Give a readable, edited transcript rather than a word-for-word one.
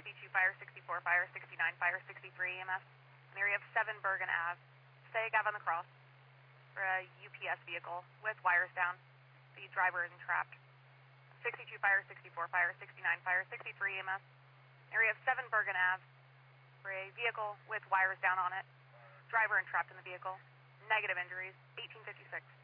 62, fire 64, fire 69, fire 63 EMS. An area of 7 Bergen Ave. Stay Gav on the cross for a UPS vehicle with wires down. The driver is entrapped. 62, fire 64, fire 69, fire 63 EMS. Area of 7 Bergen Ave for a vehicle with wires down on it. Driver entrapped in the vehicle. Negative injuries, 1856.